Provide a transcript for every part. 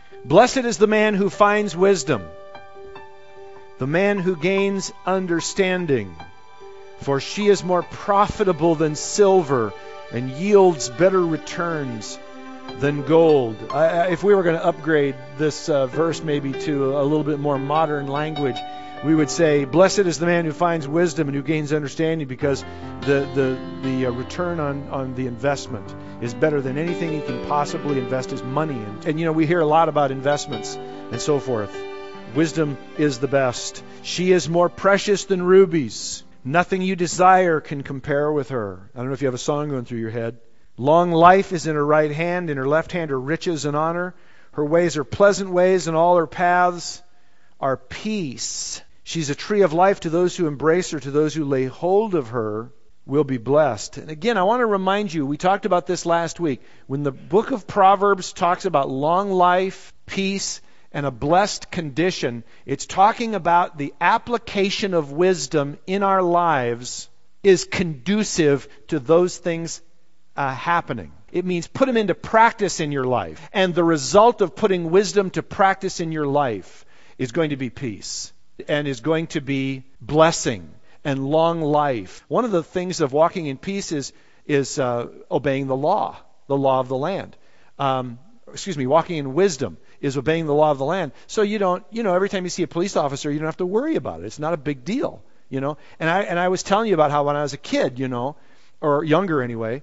Blessed is the man who finds wisdom, the man who gains understanding, for she is more profitable than silver and yields better returns than gold. If we were going to upgrade this verse maybe to a little bit more modern language, we would say, blessed is the man who finds wisdom and who gains understanding, because the return on the investment is better than anything he can possibly invest his money in. And we hear a lot about investments and so forth. Wisdom is the best. She is more precious than rubies. Nothing you desire can compare with her. I don't know if you have a song going through your head. Long life is in her right hand, in her left hand are riches and honor. Her ways are pleasant ways, and all her paths are peace. She's a tree of life to those who embrace her, to those who lay hold of her will be blessed. And again, I want to remind you, we talked about this last week. When the book of Proverbs talks about long life, peace, and a blessed condition, it's talking about the application of wisdom in our lives is conducive to those things happening. It means put them into practice in your life. And the result of putting wisdom to practice in your life is going to be peace and is going to be blessing and long life. One of the things of walking in peace is obeying the law of the land. Walking in wisdom is obeying the law of the land. So you don't, every time you see a police officer, you don't have to worry about it. It's not a big deal, And I was telling you about how when I was a kid, or younger anyway,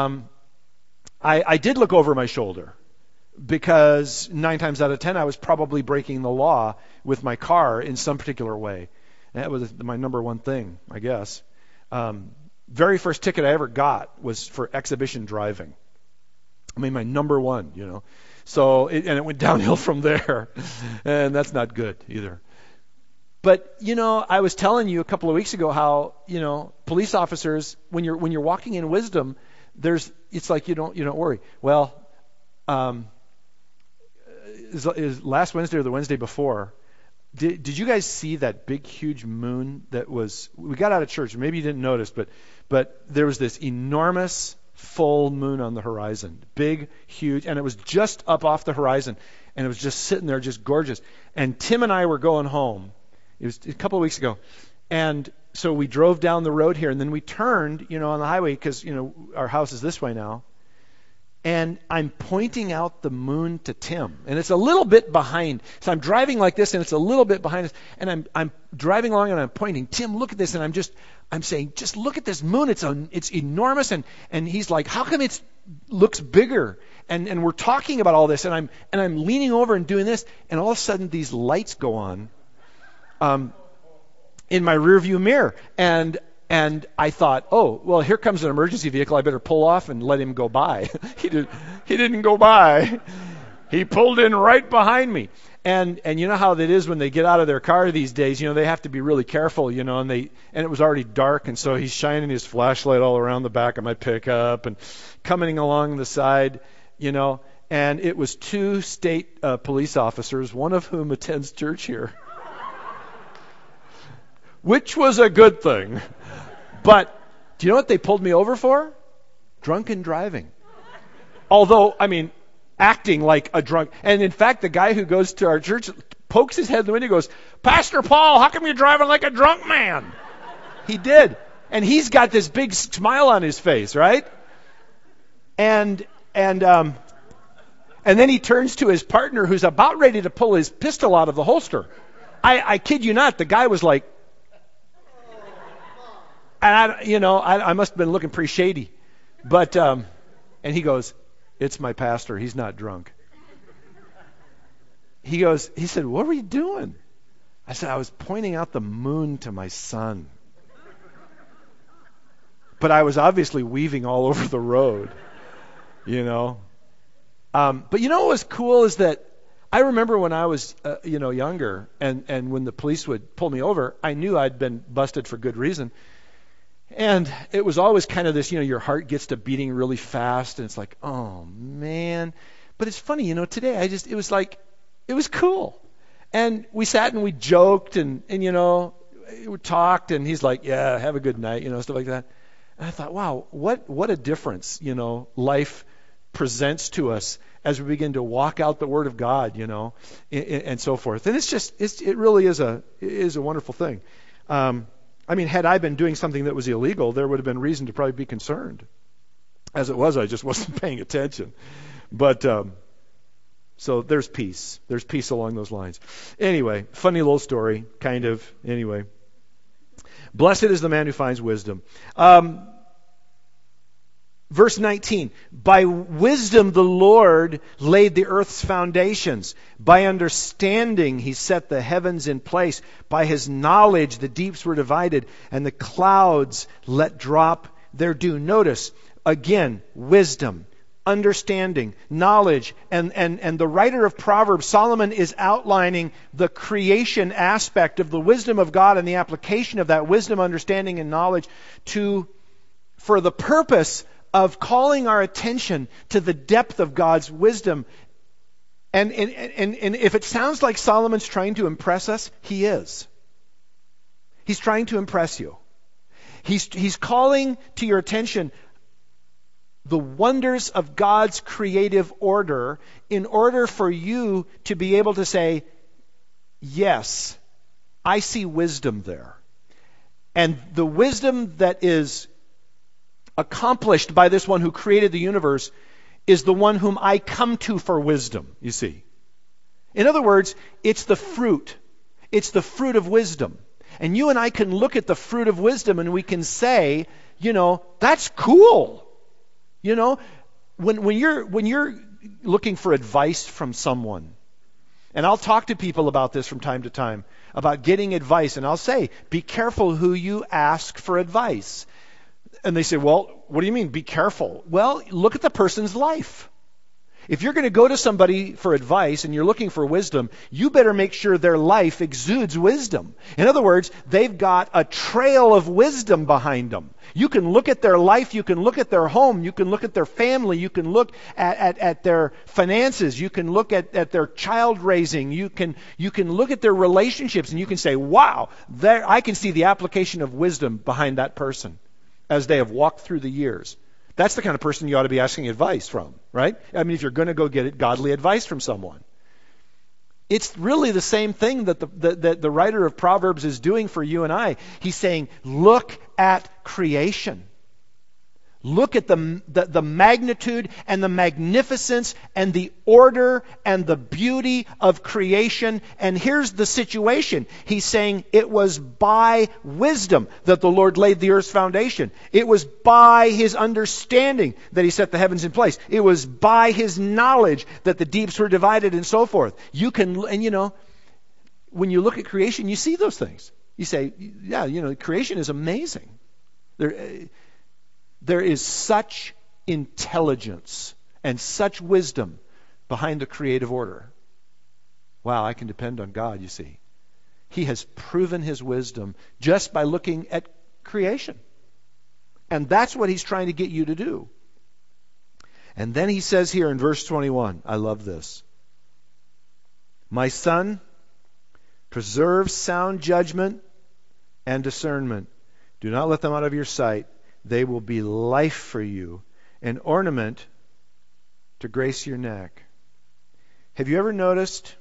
I did look over my shoulder, because 9 times out of 10 I was probably breaking the law with my car in some particular way. And that was my number one thing, I guess. Very first ticket I ever got was for exhibition driving. My number one, So it went downhill from there, and that's not good either. But I was telling you a couple of weeks ago how police officers, when you're walking in wisdom, it's like you don't worry. Well, is last Wednesday or the Wednesday before? Did you guys see that big, huge moon that was? We got out of church. Maybe you didn't notice, but there was this enormous full moon on the horizon, big, huge, and it was just up off the horizon, and it was just sitting there, just gorgeous. And Tim and I were going home. It was a couple of weeks ago, and so we drove down the road here, and then we turned, on the highway, because our house is this way now. And I'm pointing out the moon to Tim, and it's a little bit behind. So I'm driving like this, and it's a little bit behind us. And I'm driving along, and I'm pointing, Tim, look at this. And I'm saying, just look at this moon. It's enormous. And he's like, how come it looks bigger? And we're talking about all this, and I'm leaning over and doing this, and all of a sudden these lights go on in my rearview mirror, and I thought, oh, well, here comes an emergency vehicle. I better pull off and let him go by. He didn't go by. He pulled in right behind me. And you know how that is when they get out of their car these days. They have to be really careful. And it was already dark, and so he's shining his flashlight all around the back of my pickup and coming along the side. And it was 2 state police officers, one of whom attends church here, which was a good thing. But do you know what they pulled me over for? Drunken driving. Although, acting like a drunk. And in fact, the guy who goes to our church pokes his head in the window and goes, Pastor Paul, how come you're driving like a drunk man? He did. And he's got this big smile on his face, right? And then he turns to his partner, who's about ready to pull his pistol out of the holster. I kid you not, the guy was like, and I must have been looking pretty shady. But, and he goes, it's my pastor. He's not drunk. He said, what were you doing? I said, I was pointing out the moon to my son. But I was obviously weaving all over the road, But what was cool is that I remember when I was, younger, and when the police would pull me over, I knew I'd been busted for good reason. And it was always kind of this, your heart gets to beating really fast, and it's like, oh, man. But it's funny, today it was cool. And we sat and we joked and we talked, and he's like, yeah, have a good night, stuff like that. And I thought, wow, what a difference, life presents to us as we begin to walk out the Word of God, and so forth. And it really is a wonderful thing. Had I been doing something that was illegal, there would have been reason to probably be concerned. As it was, I just wasn't paying attention. But so there's peace. There's peace along those lines. Anyway, funny little story, kind of. Anyway, blessed is the man who finds wisdom. Verse 19, by wisdom the Lord laid the earth's foundations. By understanding he set the heavens in place. By his knowledge the deeps were divided, and the clouds let drop their dew. Notice, again, wisdom, understanding, knowledge, and the writer of Proverbs, Solomon, is outlining the creation aspect of the wisdom of God and the application of that wisdom, understanding, and knowledge for the purpose of calling our attention to the depth of God's wisdom. And if it sounds like Solomon's trying to impress us, he is. He's trying to impress you. He's calling to your attention the wonders of God's creative order in order for you to be able to say, yes, I see wisdom there. And the wisdom that is accomplished by this one who created the universe is the one whom I come to for wisdom, you see. In other words, it's the fruit. It's the fruit of wisdom. And you and I can look at the fruit of wisdom and we can say, that's cool. When you're looking for advice from someone, and I'll talk to people about this from time to time, about getting advice, and I'll say, be careful who you ask for advice. And they say, well, what do you mean, be careful? Well, look at the person's life. If you're going to go to somebody for advice and you're looking for wisdom, you better make sure their life exudes wisdom. In other words, they've got a trail of wisdom behind them. You can look at their life, you can look at their home, you can look at their family, you can look at their finances, you can look at their child raising, you can look at their relationships, and you can say, wow, I can see the application of wisdom behind that person as they have walked through the years. That's the kind of person you ought to be asking advice from, right? If you're going to go get godly advice from someone. It's really the same thing that the writer of Proverbs is doing for you and I. He's saying, look at creation. Look at the magnitude and the magnificence and the order and the beauty of creation. And here's the situation. He's saying it was by wisdom that the Lord laid the earth's foundation. It was by his understanding that he set the heavens in place. It was by his knowledge that the deeps were divided and so forth. When you look at creation, you see those things. You say, yeah, creation is amazing. There is such intelligence and such wisdom behind the creative order. Wow, I can depend on God, you see. He has proven his wisdom just by looking at creation. And that's what he's trying to get you to do. And then he says here in verse 21, I love this. My son, preserve sound judgment and discernment. Do not let them out of your sight. They will be life for you, an ornament to grace your neck. Have you ever noticed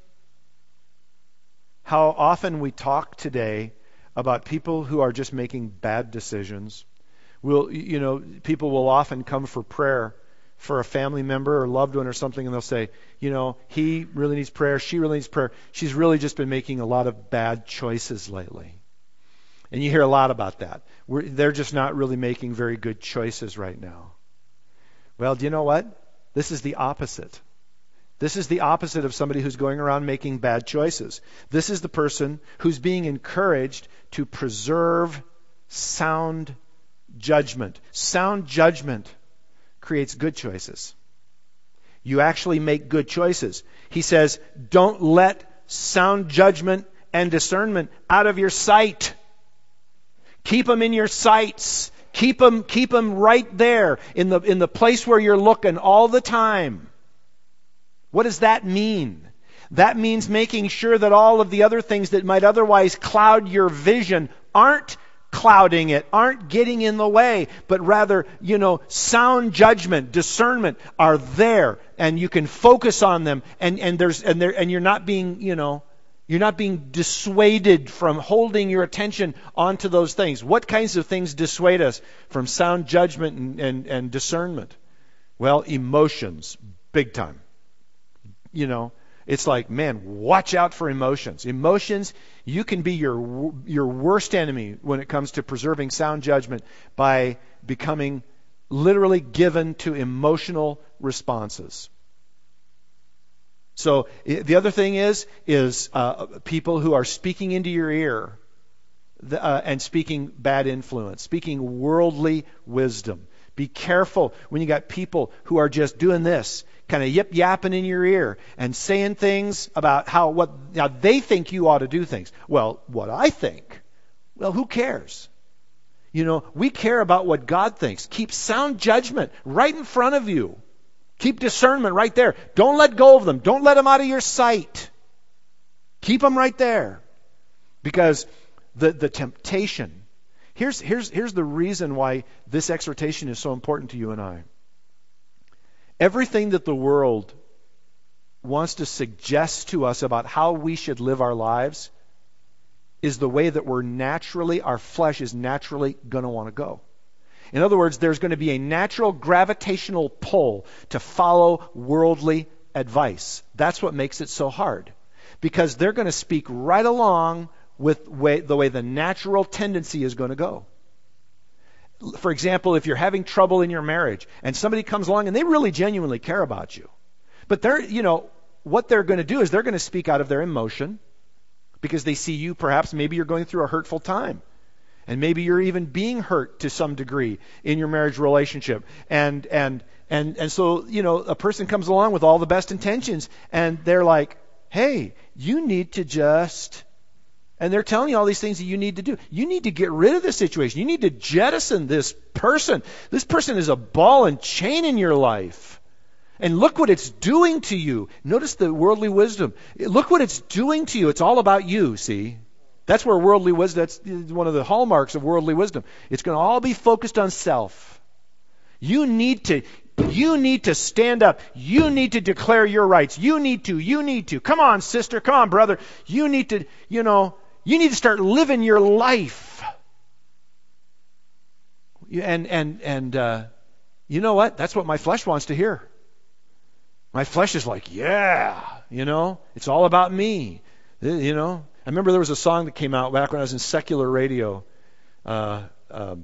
how often we talk today about people who are just making bad decisions? People will often come for prayer for a family member or loved one or something, and they'll say, he really needs prayer, she really needs prayer. She's really just been making a lot of bad choices lately. And you hear a lot about that. They're just not really making very good choices right now. Well, do you know what? This is the opposite. This is the opposite of somebody who's going around making bad choices. This is the person who's being encouraged to preserve sound judgment. Sound judgment creates good choices. You actually make good choices. He says, don't let sound judgment and discernment out of your sight. Keep them in your sights. Keep them right there in the place where you're looking all the time. What does that mean? That means making sure that all of the other things that might otherwise cloud your vision aren't clouding it, aren't getting in the way, but rather, sound judgment, discernment are there, and you can focus on them, and you're not being, you're not being dissuaded from holding your attention onto those things. What kinds of things dissuade us from sound judgment and discernment? Well, emotions, big time. It's like, man, watch out for emotions. Emotions, you can be your worst enemy when it comes to preserving sound judgment by becoming literally given to emotional responses. So the other thing is people who are speaking into your ear and speaking bad influence, speaking worldly wisdom. Be careful when you got people who are just doing this, kind of yip-yapping in your ear and saying things about how they think you ought to do things. Well, what I think, well, who cares? We care about what God thinks. Keep sound judgment right in front of you. Keep discernment right there. Don't let go of them. Don't let them out of your sight. Keep them right there. Because the temptation, here's the reason why this exhortation is so important to you and I. Everything that the world wants to suggest to us about how we should live our lives is the way that our flesh is naturally going to want to go. In other words, there's going to be a natural gravitational pull to follow worldly advice. That's what makes it so hard. Because they're going to speak right along with the way the natural tendency is going to go. For example, if you're having trouble in your marriage and somebody comes along and they really genuinely care about you, but what they're going to do is they're going to speak out of their emotion because they see you, perhaps maybe you're going through a hurtful time. And maybe you're even being hurt to some degree in your marriage relationship. And so, a person comes along with all the best intentions and they're like, hey, you need to just... And they're telling you all these things that you need to do. You need to get rid of this situation. You need to jettison this person. This person is a ball and chain in your life. And look what it's doing to you. Notice the worldly wisdom. Look what it's doing to you. It's all about you, see? That's where worldly wisdom, that's one of the hallmarks of worldly wisdom. It's going to all be focused on self. You need to stand up. You need to declare your rights. You need to. Come on, sister. Come on, brother. You need to start living your life. And you know what? That's what my flesh wants to hear. My flesh is like, yeah, it's all about me. I remember there was a song that came out back when I was in secular radio. Diana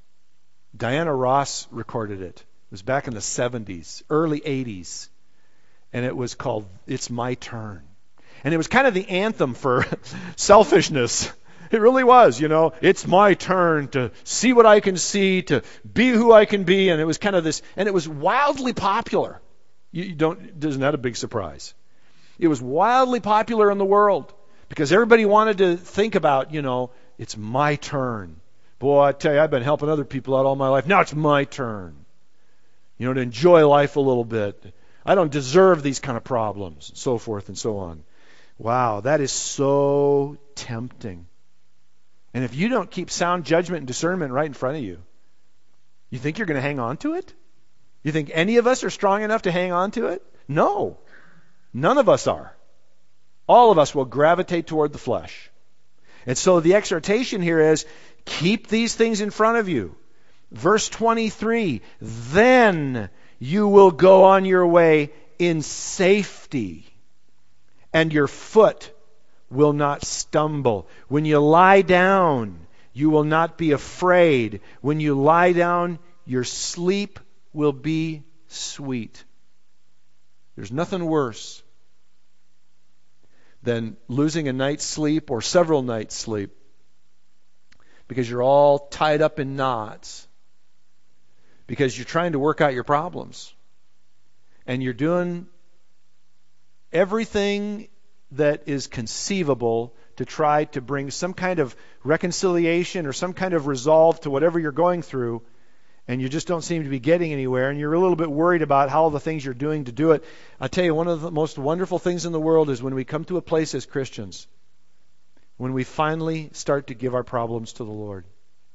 Ross recorded it. It was back in the 70s, early 80s. And it was called It's My Turn. And it was kind of the anthem for selfishness. It really was, It's my turn to see what I can see, to be who I can be. And it was kind of this, and it was wildly popular. Isn't that a big surprise? It was wildly popular in the world. Because everybody wanted to think about, it's my turn. Boy, I tell you, I've been helping other people out all my life. Now it's my turn. To enjoy life a little bit. I don't deserve these kind of problems, and so forth and so on. Wow, that is so tempting. And if you don't keep sound judgment and discernment right in front of you, you think you're going to hang on to it? You think any of us are strong enough to hang on to it? No. None of us are. All of us will gravitate toward the flesh. And so the exhortation here is, keep these things in front of you. Verse 23, then you will go on your way in safety, and your foot will not stumble. When you lie down, you will not be afraid. When you lie down, your sleep will be sweet. There's nothing worse than losing a night's sleep or several nights' sleep because you're all tied up in knots because you're trying to work out your problems and you're doing everything that is conceivable to try to bring some kind of reconciliation or some kind of resolve to whatever you're going through, and you just don't seem to be getting anywhere, and you're a little bit worried about how the things you're doing to do it. I tell you, one of the most wonderful things in the world is when we come to a place as Christians, when we finally start to give our problems to the Lord.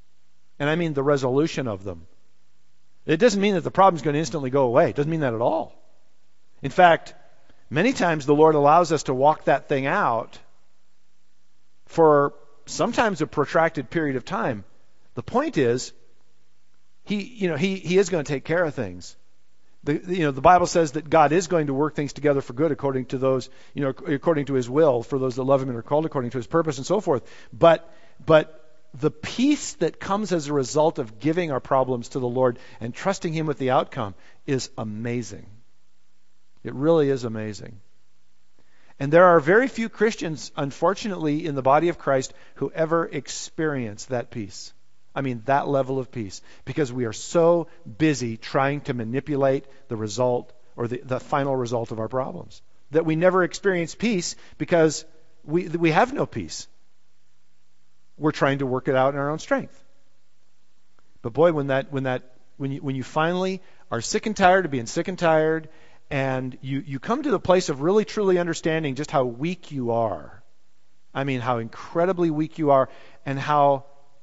And I mean the resolution of them. It doesn't mean that the problem's going to instantly go away. It doesn't mean that at all. In fact, many times the Lord allows us to walk that thing out for sometimes a protracted period of time. The point is, He is going to take care of things. The Bible says that God is going to work things together for good according to those, according to His will, for those that love Him and are called according to His purpose and so forth. But the peace that comes as a result of giving our problems to the Lord and trusting Him with the outcome is amazing. It really is amazing. And there are very few Christians, unfortunately, in the body of Christ who ever experience that peace. I mean, that level of peace. Because we are so busy trying to manipulate the result or the final result of our problems that we never experience peace because we have no peace. We're trying to work it out in our own strength. But boy, when you finally are sick and tired of being sick and tired, and you come to the place of really truly understanding just how weak you are. I mean, how incredibly weak you are, and how,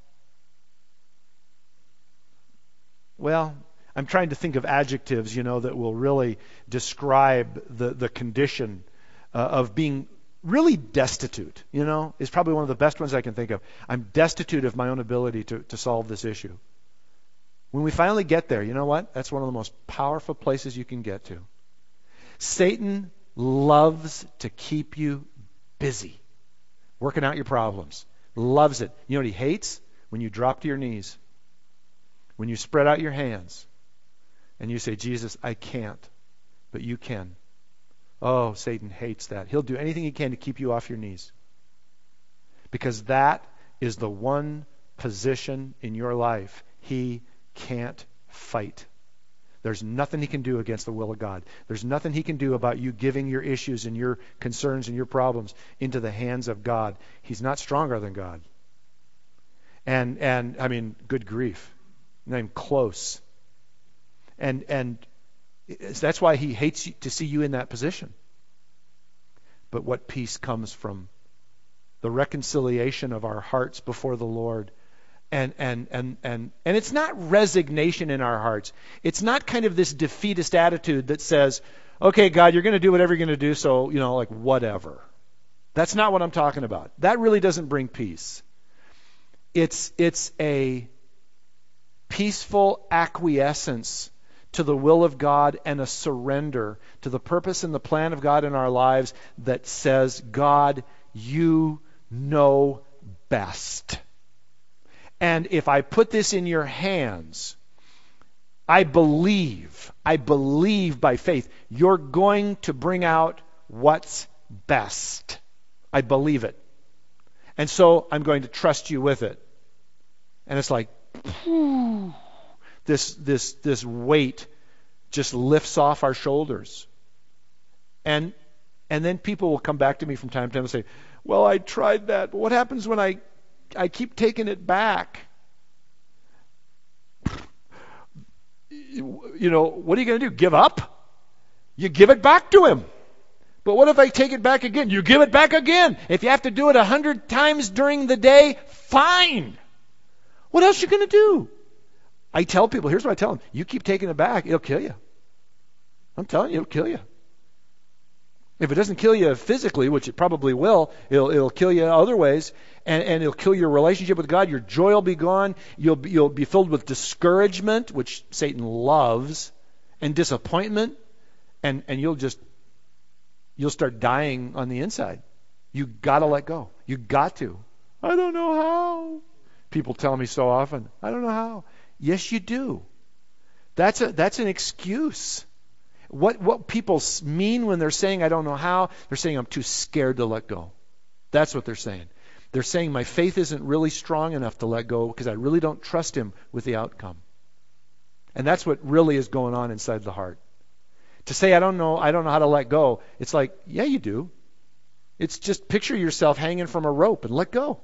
well, I'm trying to think of adjectives, that will really describe the condition of being really destitute, is probably one of the best ones I can think of. I'm destitute of my own ability to solve this issue. When we finally get there, you know what? That's one of the most powerful places you can get to. Satan loves to keep you busy, working out your problems. Loves it. You know what he hates? When you drop to your knees. When you spread out your hands and you say, Jesus, I can't, but you can. Oh, Satan hates that. He'll do anything he can to keep you off your knees. Because that is the one position in your life he can't fight. There's nothing he can do against the will of God. There's nothing he can do about you giving your issues and your concerns and your problems into the hands of God. He's not stronger than God. And I mean, good grief. Not even close. And that's why he hates to see you in that position. But what peace comes from the reconciliation of our hearts before the Lord. And it's not resignation in our hearts. It's not kind of this defeatist attitude that says, okay, God, you're going to do whatever you're going to do, so, like whatever. That's not what I'm talking about. That really doesn't bring peace. It's a peaceful acquiescence to the will of God and a surrender to the purpose and the plan of God in our lives that says, God, you know best. And if I put this in your hands, I believe by faith, you're going to bring out what's best. I believe it. And so I'm going to trust you with it. And it's like, this weight just lifts off our shoulders. And then people will come back to me from time to time and say, well, I tried that, but what happens when I keep taking it back? What are you going to do? Give up? You give it back to him. But what if I take it back again? You give it back again. If you have to do it 100 times during the day, fine. What else are you going to do? I tell people, here's what I tell them. You keep taking it back, it'll kill you. I'm telling you, it'll kill you. If it doesn't kill you physically, which it probably will, it'll kill you other ways, and it'll kill your relationship with God. Your joy will be gone. You'll be filled with discouragement, which Satan loves, and disappointment, and you'll start dying on the inside. You got to let go. You got to. I don't know how. People tell me so often. I don't know how. Yes, you do. That's an excuse. What people mean when they're saying, I don't know how, they're saying, I'm too scared to let go. That's what they're saying. They're saying, my faith isn't really strong enough to let go because I really don't trust him with the outcome. And that's what really is going on inside the heart. To say, I don't know how to let go, it's like, yeah, you do. It's just picture yourself hanging from a rope and let go.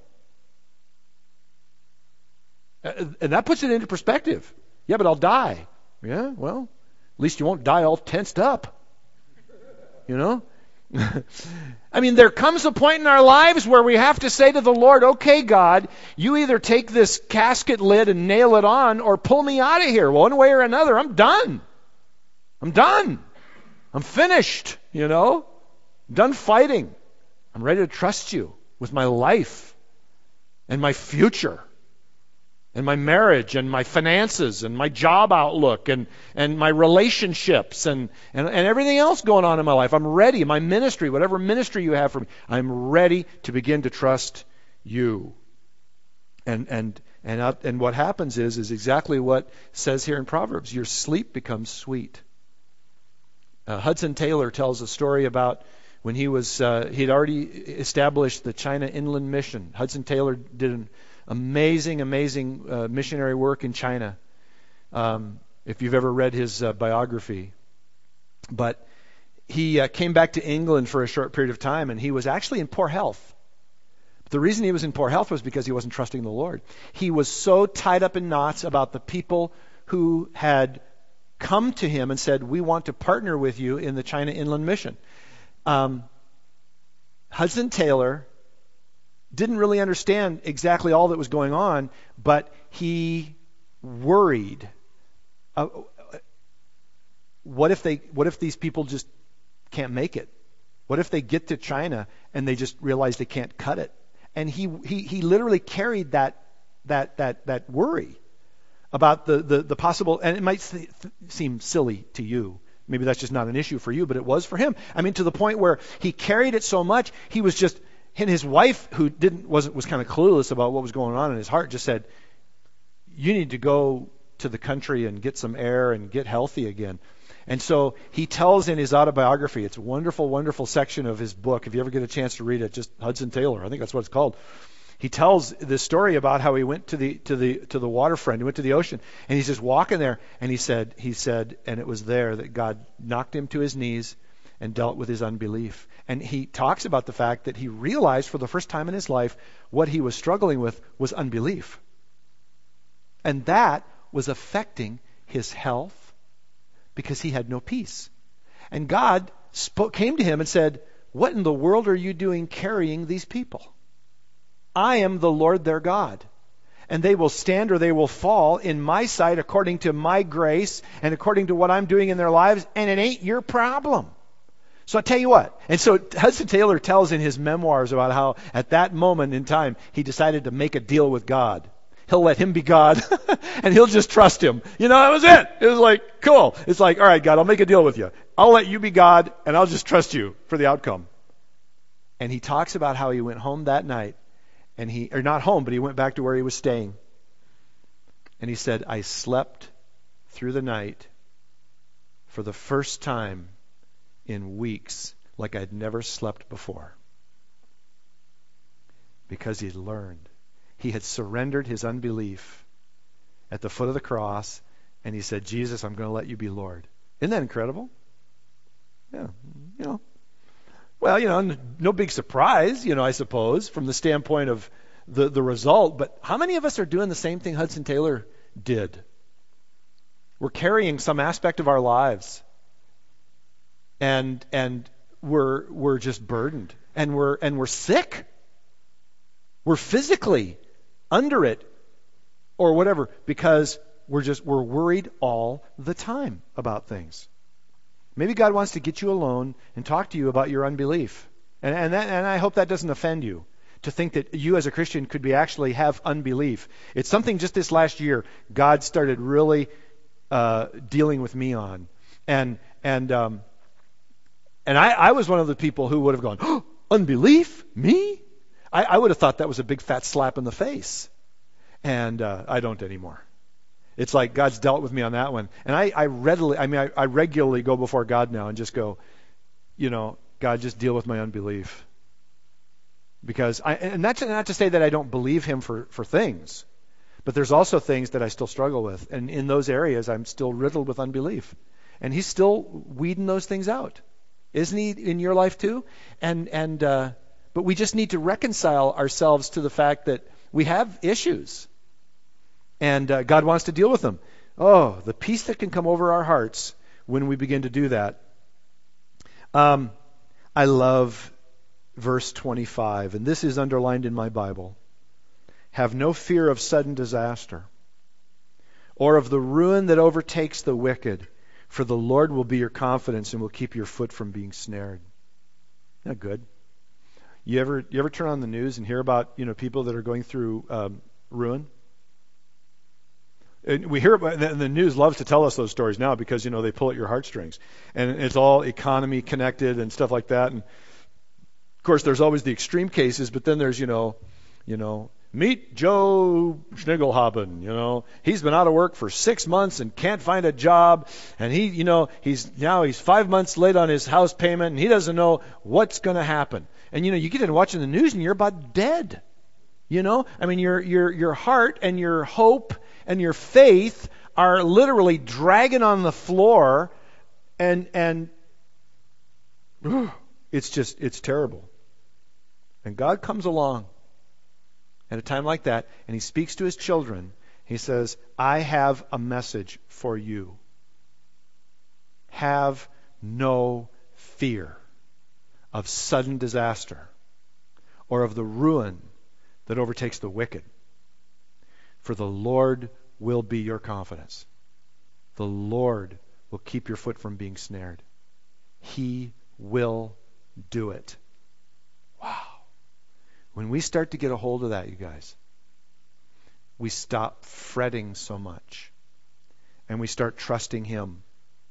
And that puts it into perspective. Yeah, but I'll die. Yeah, well, at least you won't die all tensed up. I mean, there comes a point in our lives where we have to say to the Lord, okay, God, you either take this casket lid and nail it on or pull me out of here. One way or another, I'm done. I'm done. I'm finished, I'm done fighting. I'm ready to trust you with my life and my future and my marriage and my finances and my job outlook and my relationships and everything else going on in my life. I'm ready. My ministry, whatever ministry you have for me, I'm ready to begin to trust you. And what happens is exactly what it says here in Proverbs. Your sleep becomes sweet. Hudson Taylor tells a story about when he'd already established the China Inland Mission. Hudson Taylor did an amazing missionary work in China. If you've ever read his biography. But he came back to England for a short period of time, and he was actually in poor health. The reason he was in poor health was because he wasn't trusting the Lord. He was so tied up in knots about the people who had come to him and said, we want to partner with you in the China Inland Mission. Hudson Taylor didn't really understand exactly all that was going on, but he worried. What if these people just can't make it? What if they get to China and they just realize they can't cut it? And he literally carried that worry about the possible, and it might seem silly to you. Maybe that's just not an issue for you, but it was for him. I mean, to the point where he carried it so much, he was just, and his wife, who was kind of clueless about what was going on in his heart, just said, you need to go to the country and get some air and get healthy again. And so he tells in his autobiography, it's a wonderful, wonderful section of his book. If you ever get a chance to read it, just Hudson Taylor, I think that's what it's called. He tells this story about how he went to the waterfront. He went to the ocean, and he's just walking there. And he said, and it was there that God knocked him to his knees and dealt with his unbelief. And he talks about the fact that he realized for the first time in his life what he was struggling with was unbelief, and that was affecting his health because he had no peace. And God came to him and said, "What in the world are you doing carrying these people? I am the Lord their God, and they will stand or they will fall in my sight according to my grace and according to what I'm doing in their lives, and it ain't your problem." So I tell you what, and so Hudson Taylor tells in his memoirs about how at that moment in time he decided to make a deal with God. He'll let him be God, and he'll just trust him. That was it. It was like, cool. It's like, all right, God, I'll make a deal with you. I'll let you be God, and I'll just trust you for the outcome. And he talks about how he went home that night, or not home, but he went back to where he was staying. And he said, I slept through the night for the first time in weeks like I'd never slept before. Because he'd learned. He had surrendered his unbelief at the foot of the cross, and he said, Jesus, I'm going to let you be Lord. Isn't that incredible? Yeah, Well, no big surprise, I suppose, from the standpoint of the result. But how many of us are doing the same thing Hudson Taylor did? We're carrying some aspect of our lives, and we're just burdened, and we're sick. We're physically under it, or whatever, because we're worried all the time about things. Maybe God wants to get you alone and talk to you about your unbelief. And I hope that doesn't offend you, to think that you as a Christian could actually have unbelief. It's something just this last year God started really dealing with me on. And I was one of the people who would have gone, oh, unbelief? Me? I would have thought that was a big fat slap in the face. And I don't anymore. It's like God's dealt with me on that one. And I regularly go before God now and just go, God, just deal with my unbelief. Because and that's not to say that I don't believe him for things, but there's also things that I still struggle with. And in those areas, I'm still riddled with unbelief. And he's still weeding those things out. Isn't he in your life too? But we just need to reconcile ourselves to the fact that we have issues. And God wants to deal with them. Oh, the peace that can come over our hearts when we begin to do that. I love verse 25, and this is underlined in my Bible. Have no fear of sudden disaster, or of the ruin that overtakes the wicked, for the Lord will be your confidence and will keep your foot from being snared. Isn't that good? You ever turn on the news and hear about people that are going through ruin? And we hear about, the news loves to tell us those stories now because they pull at your heartstrings, and it's all economy connected and stuff like that. And of course, there's always the extreme cases, but then there's meet Joe Schnigelhaben. He's been out of work for 6 months and can't find a job, and he's 5 months late on his house payment, and he doesn't know what's going to happen. And you get into watching the news and you're about dead. Your heart and your hope and your faith are literally dragging on the floor, and it's terrible. And God comes along at a time like that, and He speaks to His children. He says, I have a message for you. Have no fear of sudden disaster or of the ruin that overtakes the wicked. For the Lord will be your confidence. The Lord will keep your foot from being snared. He will do it. Wow. When we start to get a hold of that, you guys, we stop fretting so much and we start trusting Him.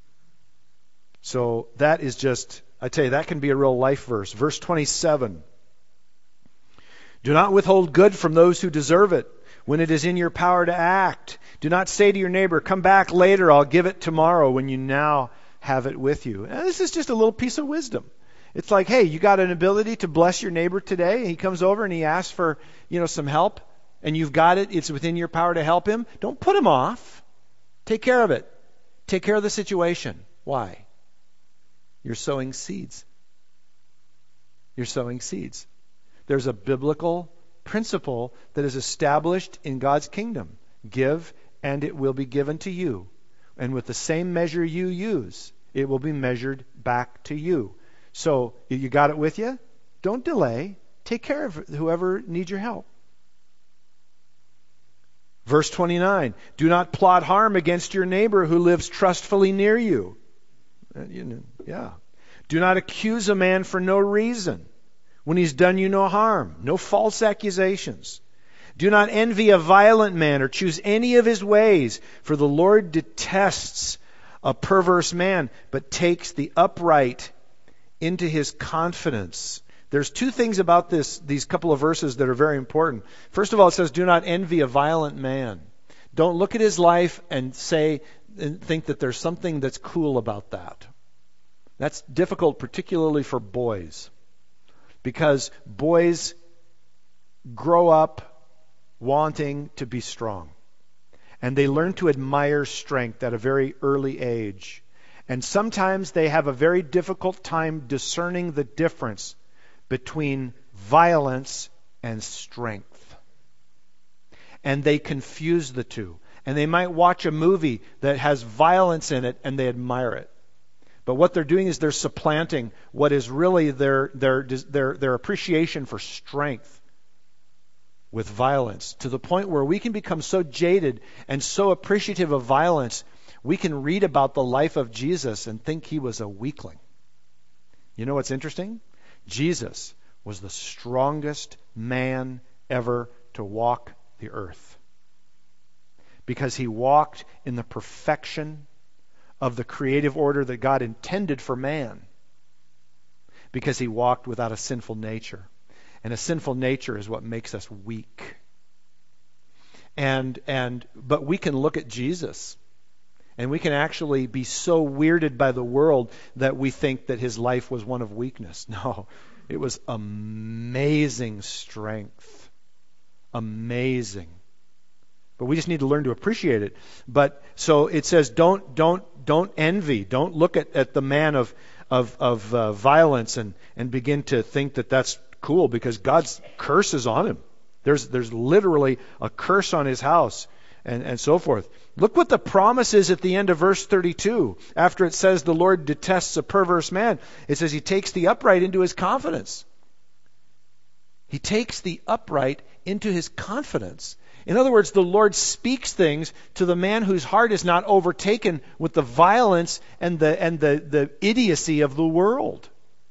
So that is just, I tell you, that can be a real life verse. Verse 27. Do not withhold good from those who deserve it when it is in your power to act. Do not say to your neighbor, come back later, I'll give it tomorrow, when you now have it with you. Now, this is just a little piece of wisdom. It's like, hey, you got an ability to bless your neighbor today. He comes over and he asks for, some help, and you've got it. It's within your power to help him. Don't put him off. Take care of it. Take care of the situation. Why? You're sowing seeds. You're sowing seeds. There's a biblical principle that is established in God's kingdom. Give, and it will be given to you. And with the same measure you use, it will be measured back to you. So, you got it with you? Don't delay. Take care of whoever needs your help. Verse 29, do not plot harm against your neighbor who lives trustfully near you. Do not accuse a man for no reason when he's done you no harm. No false accusations. Do not envy a violent man or choose any of his ways, for the Lord detests a perverse man, but takes the upright into His confidence. There's two things about these couple of verses that are very important. First of all, it says, do not envy a violent man. Don't look at his life and think that there's something that's cool about that. That's difficult, particularly for boys, because boys grow up wanting to be strong, and they learn to admire strength at a very early age. And sometimes they have a very difficult time discerning the difference between violence and strength. And they confuse the two. And they might watch a movie that has violence in it and they admire it. But what they're doing is they're supplanting what is really their appreciation for strength with violence, to the point where we can become so jaded and so appreciative of violence, we can read about the life of Jesus and think He was a weakling. You know what's interesting? Jesus was the strongest man ever to walk the earth, because He walked in the perfection of the creative order that God intended for man, because He walked without a sinful nature. And a sinful nature is what makes us weak. But we can look at Jesus, and we can actually be so weirded by the world that we think that His life was one of weakness. No, it was amazing strength. Amazing. But we just need to learn to appreciate it. But so it says, don't envy. Don't look at the man of violence and begin to think that that's cool, because God's curse is on him. There's literally a curse on his house. and so forth. Look what the promise is at the end of verse 32. After it says the Lord detests a perverse man, it says he takes the upright into his confidence. He takes the upright into his confidence. In other words, the Lord speaks things to the man whose heart is not overtaken with the violence and the idiocy of the world.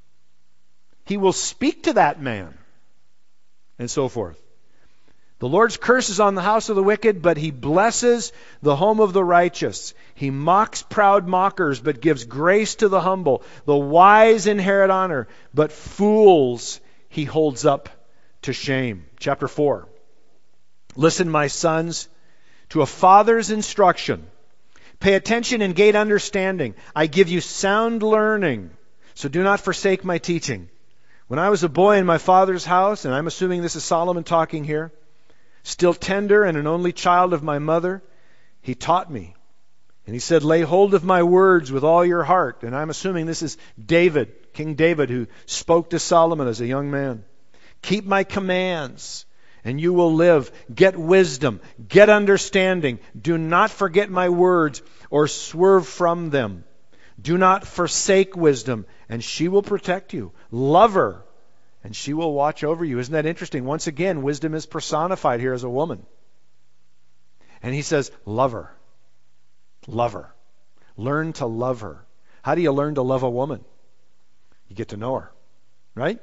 He will speak to that man, and so forth. The Lord's curse is on the house of the wicked, but he blesses the home of the righteous. He mocks proud mockers, but gives grace to the humble. The wise inherit honor, but fools he holds up to shame. Chapter 4. Listen, my sons, to a father's instruction. Pay attention and gain understanding. I give you sound learning, so do not forsake my teaching. When I was a boy in my father's house, and I'm assuming this is Solomon talking here, still tender and an only child of my mother, he taught me. And he said, lay hold of my words with all your heart. And I'm assuming this is David, King David, who spoke to Solomon as a young man. Keep my commands, and you will live. Get wisdom, get understanding. Do not forget my words or swerve from them. Do not forsake wisdom, and she will protect you. Love her, and she will watch over you. Isn't that interesting? Once again, wisdom is personified here as a woman. And he says, love her. Love her. Learn to love her. How do you learn to love a woman? You get to know her, right?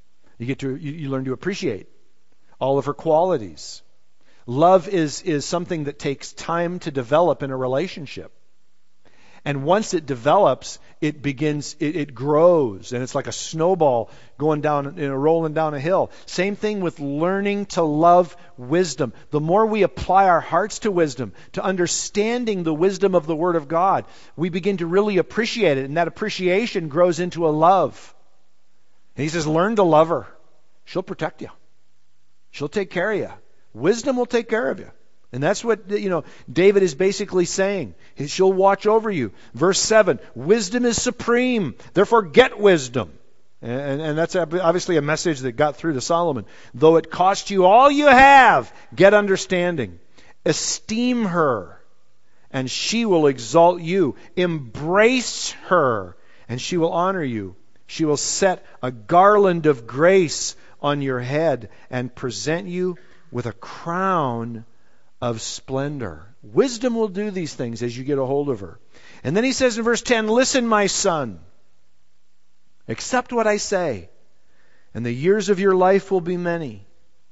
You learn to appreciate all of her qualities. Love is something that takes time to develop in a relationship. And once it develops, it grows, and it's like a snowball rolling down a hill. Same thing with learning to love wisdom. The more we apply our hearts to wisdom, to understanding the wisdom of the Word of God, we begin to really appreciate it, and that appreciation grows into a love. And he says, learn to love her. She'll protect you. She'll take care of you. Wisdom will take care of you. And that's what, David is basically saying. She'll watch over you. Verse 7, wisdom is supreme. Therefore get wisdom. And that's obviously a message that got through to Solomon. Though it cost you all you have, get understanding. Esteem her, and she will exalt you. Embrace her, and she will honor you. She will set a garland of grace on your head and present you with a crown of splendor. Wisdom will do these things as you get a hold of her. And then he says in verse 10, listen, my son, accept what I say, and the years of your life will be many.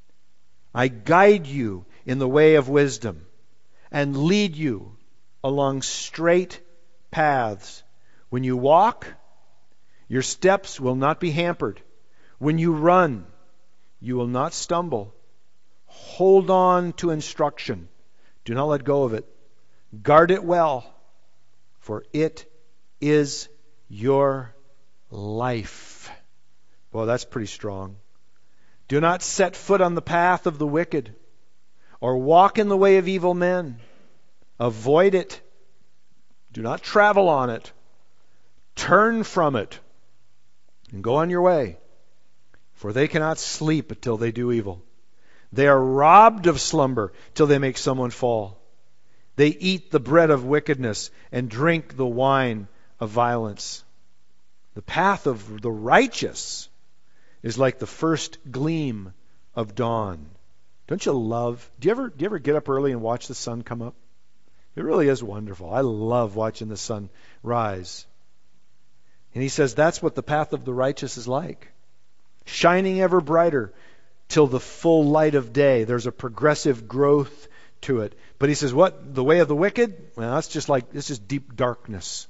I guide you in the way of wisdom and lead you along straight paths. When you walk, your steps will not be hampered. When you run, you will not stumble. Hold on to instruction. Do not let go of it. Guard it well, for it is your life. Boy, that's pretty strong. Do not set foot on the path of the wicked, or walk in the way of evil men. Avoid it. Do not travel on it. Turn from it, and go on your way. For they cannot sleep until they do evil. They are robbed of slumber till they make someone fall. They eat the bread of wickedness and drink the wine of violence. The path of the righteous is like the first gleam of dawn. Don't you love? Do you ever get up early and watch the sun come up? It really is wonderful. I love watching the sun rise. And he says that's what the path of the righteous is like. Shining ever brighter till the full light of day. There's a progressive growth to it. But he says, what? The way of the wicked? Well, it's just deep darkness.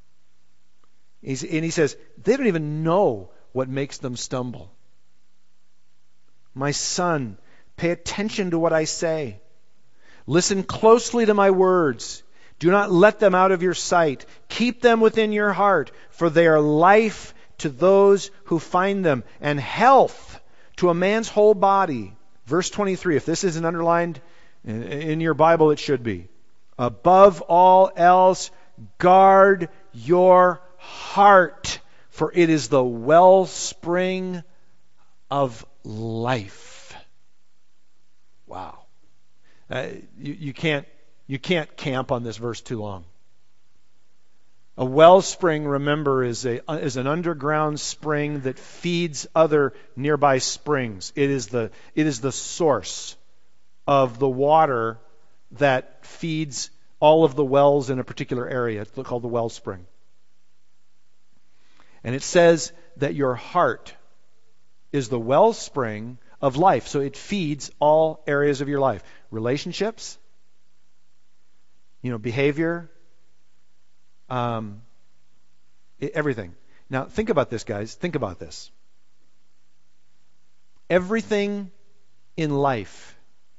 And he says, they don't even know what makes them stumble. My son, pay attention to what I say. Listen closely to my words. Do not let them out of your sight. Keep them within your heart, for they are life to those who find them, and health to a man's whole body. Verse 23, if this isn't underlined in your Bible, it should be. Above all else, guard your heart, for it is the wellspring of life. Wow. You can't camp on this verse too long. A wellspring, remember, is an underground spring that feeds other nearby springs. It is the source of the water that feeds all of the wells in a particular area. It's called the wellspring. And it says that your heart is the wellspring of life. So it feeds all areas of your life. Relationships, behavior, everything. Now, think about this, guys. Think about this. Everything in life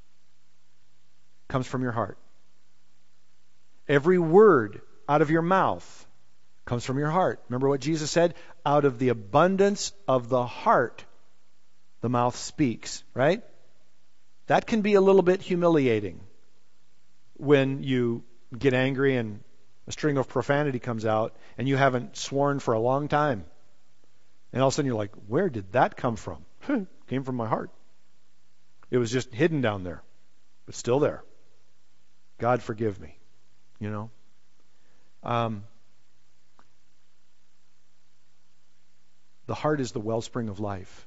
comes from your heart. Every word out of your mouth comes from your heart. Remember what Jesus said? Out of the abundance of the heart, the mouth speaks, right? That can be a little bit humiliating when you get angry and a string of profanity comes out and you haven't sworn for a long time. And all of a sudden you're like, where did that come from? Came from my heart. It was just hidden down there, but still there. God forgive me. The heart is the wellspring of life.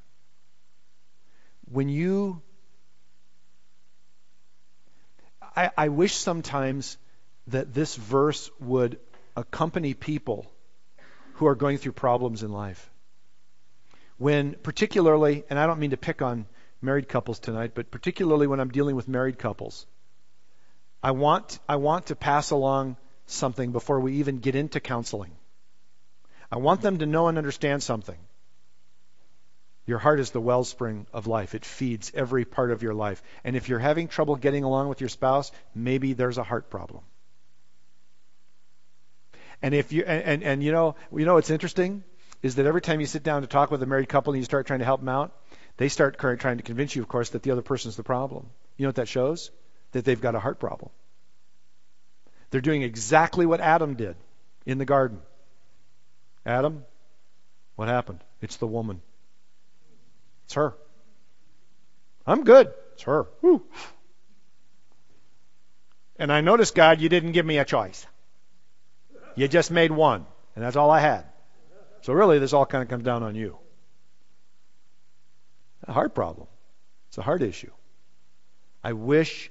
I wish sometimes that this verse would accompany people who are going through problems in life. When particularly, and I don't mean to pick on married couples tonight, but particularly when I'm dealing with married couples, I want to pass along something before we even get into counseling. I want them to know and understand something. Your heart is the wellspring of life. It feeds every part of your life. And if you're having trouble getting along with your spouse, maybe there's a heart problem. And if you what's interesting is that every time you sit down to talk with a married couple and you start trying to help them out, they start trying to convince you, of course, that the other person's the problem. You know what that shows? That they've got a heart problem. They're doing exactly what Adam did in the garden. Adam, what happened? It's the woman. It's her. I'm good. It's her. Woo. And I noticed, God, you didn't give me a choice. You just made one, and that's all I had. So really, this all kind of comes down on you. A heart problem. It's a heart issue. I wish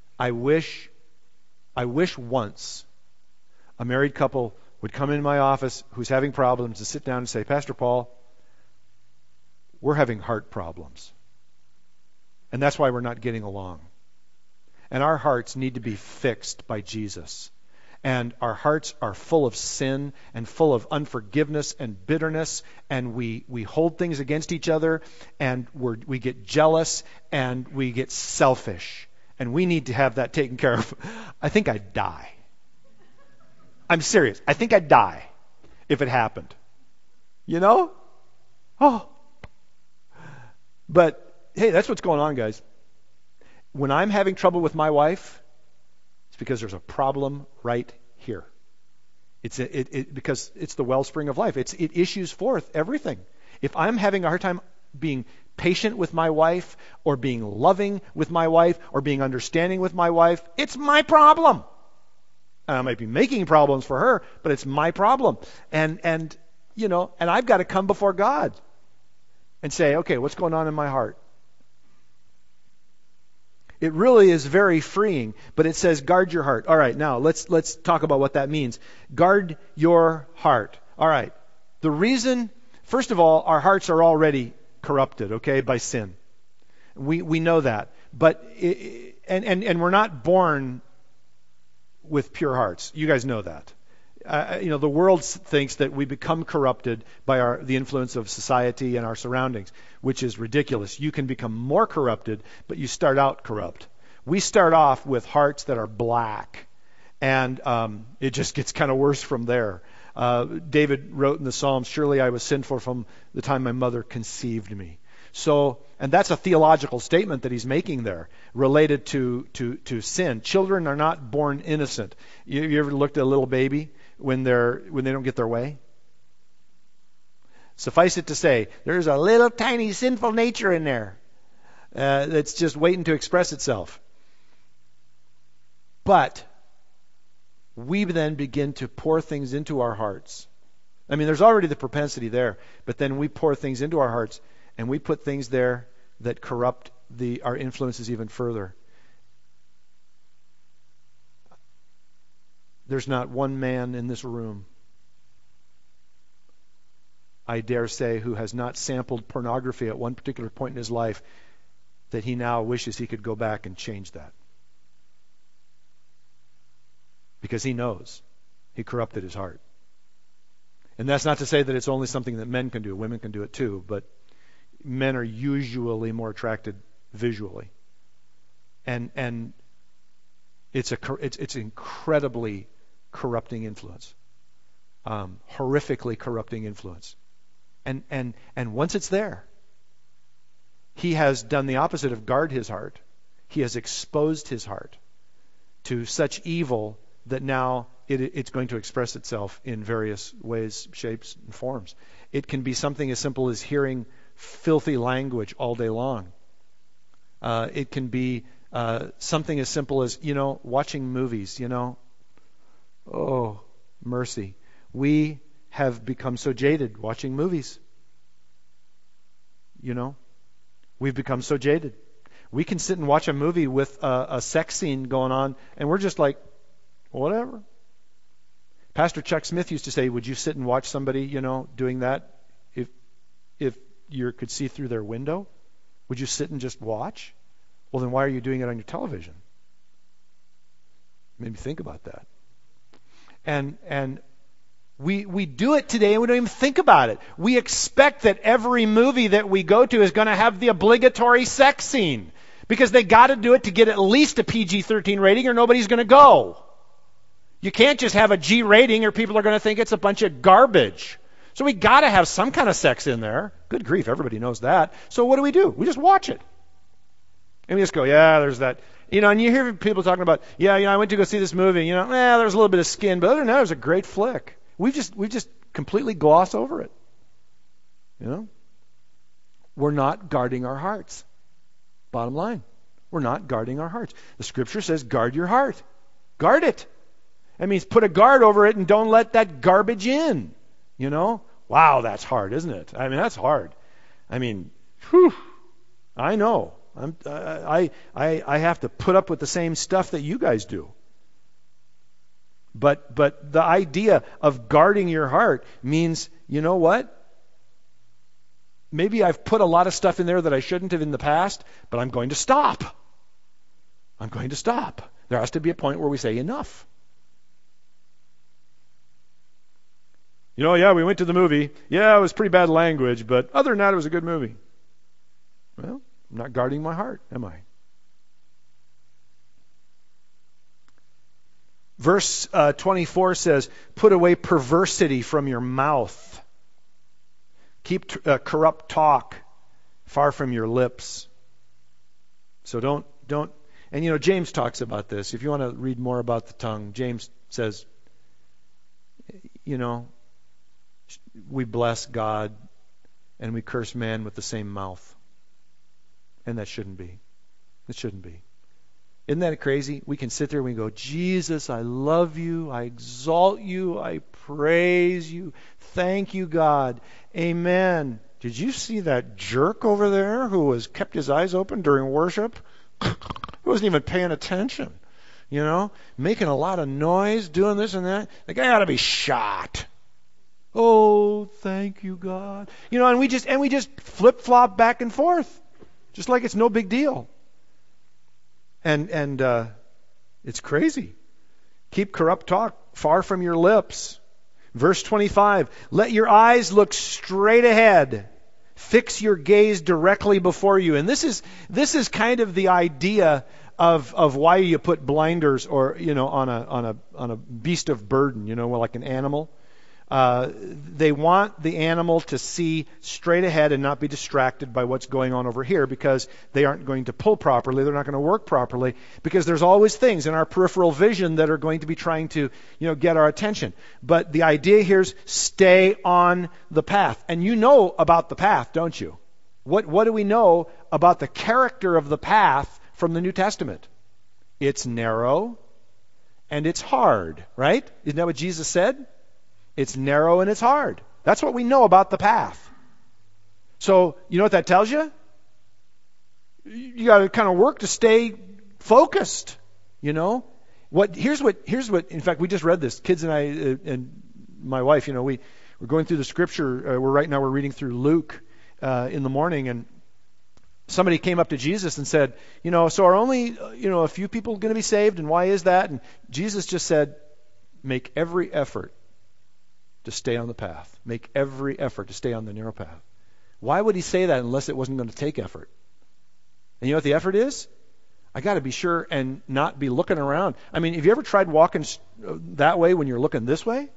once a married couple would come in my office who's having problems to sit down and say, Pastor Paul, we're having heart problems. And that's why we're not getting along. And our hearts need to be fixed by Jesus. And our hearts are full of sin and full of unforgiveness and bitterness, and we hold things against each other, and we get jealous, and we get selfish. And we need to have that taken care of. I think I'd die. I'm serious. I think I'd die if it happened. Oh. But, hey, that's what's going on, guys. When I'm having trouble with my wife, it's because there's a problem right here. Because it's the wellspring of life. It issues forth everything. If I'm having a hard time being patient with my wife, or being loving with my wife, or being understanding with my wife, it's my problem. And I might be making problems for her, but it's my problem. And I've got to come before God and say, okay, what's going on in my heart? It really is very freeing, but it says guard your heart. All right, now let's talk about what that means. Guard your heart. All right. The reason, first of all, our hearts are already corrupted, okay, by sin. We know that. But and we're not born with pure hearts. You guys know that. The world thinks that we become corrupted by the influence of society and our surroundings, which is ridiculous. You can become more corrupted, but you start out corrupt. We start off with hearts that are black, and it just gets kind of worse from there. David wrote in the Psalms, surely I was sinful from the time my mother conceived me. So, and that's a theological statement that he's making there, related to sin. Children are not born innocent. You ever looked at a little baby when they don't get their way? Suffice it to say, there's a little tiny sinful nature in there that's just waiting to express itself. But we then begin to pour things into our hearts. I mean, there's already the propensity there, but then we pour things into our hearts, and we put things there that corrupt our influences even further. There's not one man in this room, I dare say, who has not sampled pornography at one particular point in his life that he now wishes he could go back and change that. Because he knows he corrupted his heart. And that's not to say that it's only something that men can do. Women can do it too, but men are usually more attracted visually. And it's incredibly corrupting influence. Horrifically corrupting influence. And once it's there, he has done the opposite of guard his heart. He has exposed his heart to such evil that now it's going to express itself in various ways, shapes, and forms. It can be something as simple as hearing filthy language all day long. It can be something as simple as, watching movies, Oh, mercy. We have become so jaded watching movies. We've become so jaded. We can sit and watch a movie with a sex scene going on, and we're just like, whatever. Pastor Chuck Smith used to say, would you sit and watch somebody, doing that if you could see through their window? Would you sit and just watch? Well, then why are you doing it on your television? Made me think about that. And we do it today and we don't even think about it. We expect that every movie that we go to is going to have the obligatory sex scene because they got to do it to get at least a PG-13 rating or nobody's going to go. You can't just have a G rating or people are going to think it's a bunch of garbage. So we got to have some kind of sex in there. Good grief, everybody knows that. So what do? We just watch it. And we just go, yeah, there's that. And you hear people talking about, I went to go see this movie, there's a little bit of skin, but other than that, it was a great flick. We've just completely glossed over it. We're not guarding our hearts. Bottom line. We're not guarding our hearts. The scripture says guard your heart. Guard it. That means put a guard over it and don't let that garbage in. Wow, that's hard, isn't it? I mean, that's hard. I mean, I know. I have to put up with the same stuff that you guys do. But the idea of guarding your heart means, you know what? Maybe I've put a lot of stuff in there that I shouldn't have in the past, but I'm going to stop. I'm going to stop. There has to be a point where we say enough. We went to the movie. Yeah, it was pretty bad language, but other than that, it was a good movie. Well, I'm not guarding my heart, am I? Verse 24 says, put away perversity from your mouth. Keep corrupt talk far from your lips. So don't. And James talks about this. If you want to read more about the tongue, James says, we bless God and we curse man with the same mouth. And that shouldn't be. It shouldn't be. Isn't that crazy? We can sit there and we go, Jesus, I love you. I exalt you. I praise you. Thank you, God. Amen. Did you see that jerk over there who kept his eyes open during worship? He wasn't even paying attention. Making a lot of noise, doing this and that. The guy ought to be shot. Oh, thank you, God. And we just flip-flop back and forth. Just like it's no big deal. And it's crazy. Keep corrupt talk far from your lips. Verse 25, let your eyes look straight ahead. Fix your gaze directly before you. And this is kind of the idea of why you put blinders or on a beast of burden, like an animal. They want the animal to see straight ahead and not be distracted by what's going on over here because they aren't going to pull properly. They're not going to work properly because there's always things in our peripheral vision that are going to be trying to, get our attention. But the idea here is stay on the path. And you know about the path, don't you? What do we know about the character of the path from the New Testament? It's narrow and it's hard, right? Isn't that what Jesus said? It's narrow and it's hard. That's what we know about the path. So, you know what that tells you? You got to kind of work to stay focused, you know? Here's what, in fact, we just read this. Kids and I, and my wife, you know, we're going through the scripture. We're reading through Luke in the morning, and somebody came up to Jesus and said, you know, so are only, a few people going to be saved, and why is that? And Jesus just said, make every effort to stay on the path. Make every effort to stay on the narrow path. Why would he say that unless it wasn't going to take effort? And you know what the effort is? I got to be sure and not be looking around. I mean, have you ever tried walking that way when you're looking this way?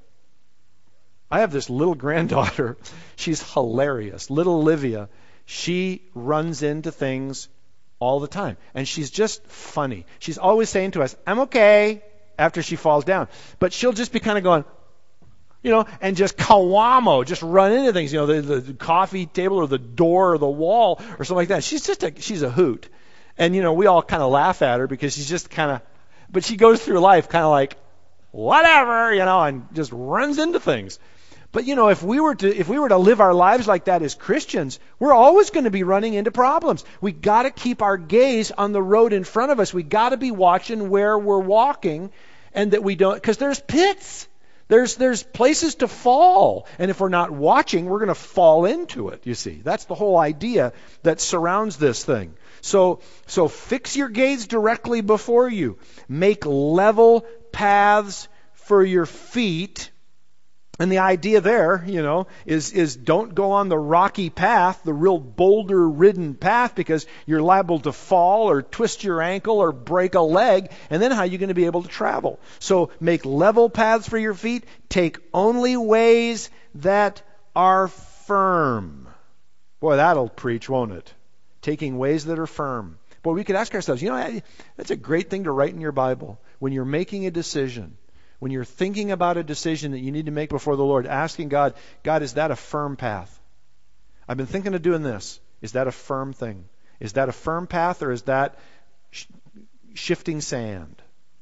I have this little granddaughter. She's hilarious. Little Olivia. She runs into things all the time. And she's just funny. She's always saying to us, I'm okay, after she falls down. But she'll just be kind of going, and just kawamo, just run into things, the coffee table or the door or the wall or something like that. She's a hoot. And, we all kind of laugh at her because she's just but she goes through life kind of like, whatever, and just runs into things. But, if we were to live our lives like that as Christians, we're always going to be running into problems. We got to keep our gaze on the road in front of us. We got to be watching where we're walking, and that we don't, because there's pits. There's places to fall. And if we're not watching, we're going to fall into it, you see. That's the whole idea that surrounds this thing. So fix your gaze directly before you. Make level paths for your feet. And the idea there, is don't go on the rocky path, the real boulder-ridden path, because you're liable to fall or twist your ankle or break a leg, and then how are you going to be able to travel? So make level paths for your feet. Take only ways that are firm. Boy, that'll preach, won't it? Taking ways that are firm. Boy, we could ask ourselves, that's a great thing to write in your Bible. When you're making a decision, when you're thinking about a decision that you need to make before the Lord, asking God, is that a firm path? I've been thinking of doing this. Is that a firm thing? Is that a firm path, or is that shifting sand?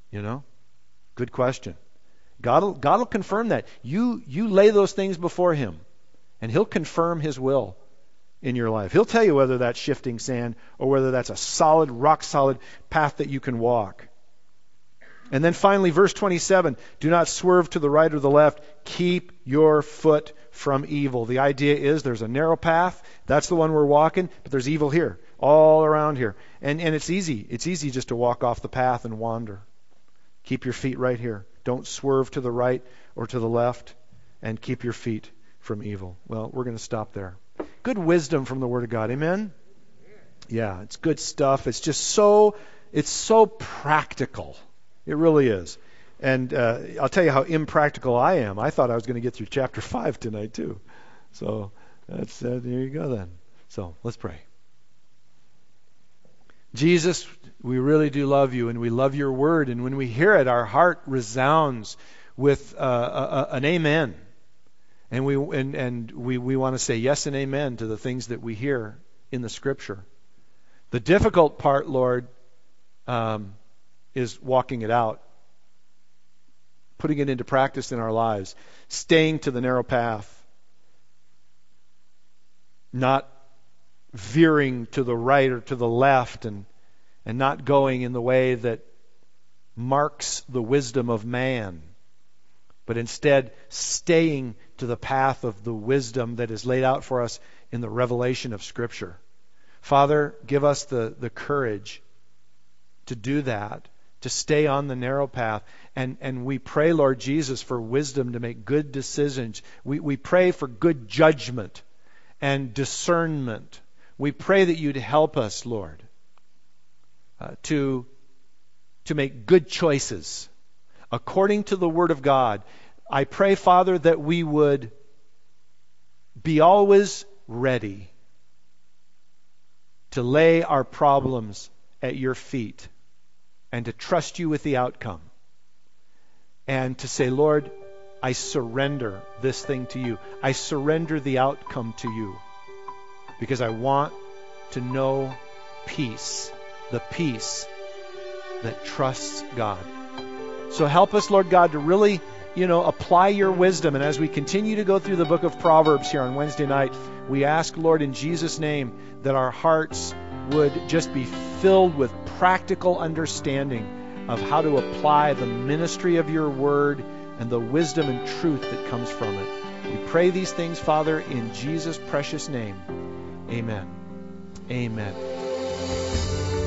Good question. God will confirm that. You lay those things before Him, and He'll confirm His will in your life. He'll tell you whether that's shifting sand or whether that's a solid, rock-solid path that you can walk. And then finally, verse 27, do not swerve to the right or the left. Keep your foot from evil. The idea is there's a narrow path. That's the one we're walking, but there's evil here, all around here. And it's easy. It's easy just to walk off the path and wander. Keep your feet right here. Don't swerve to the right or to the left, and keep your feet from evil. Well, we're going to stop there. Good wisdom from the Word of God. Amen? Yeah, it's good stuff. It's just so practical. It really is. And I'll tell you how impractical I am. I thought I was going to get through chapter 5 tonight too. So that's there you go then. So let's pray. Jesus, we really do love you, and we love your word. And when we hear it, our heart resounds with an amen. And we want to say yes and amen to the things that we hear in the Scripture. The difficult part, Lord, is walking it out, putting it into practice in our lives, staying to the narrow path, not veering to the right or to the left, and not going in the way that marks the wisdom of man, but instead staying to the path of the wisdom that is laid out for us in the revelation of Scripture. Father, give us the courage to do that, to stay on the narrow path. And we pray, Lord Jesus, for wisdom to make good decisions. We pray for good judgment and discernment. We pray that you'd help us, Lord, to make good choices according to the Word of God. I pray, Father, that we would be always ready to lay our problems at your feet, and to trust you with the outcome. And to say, Lord, I surrender this thing to you. I surrender the outcome to you. Because I want to know peace. The peace that trusts God. So help us, Lord God, to really, apply your wisdom. And as we continue to go through the book of Proverbs here on Wednesday night, we ask, Lord, in Jesus' name, that our hearts would just be filled with practical understanding of how to apply the ministry of your word and the wisdom and truth that comes from it. We pray these things, Father, in Jesus' precious name. Amen. Amen.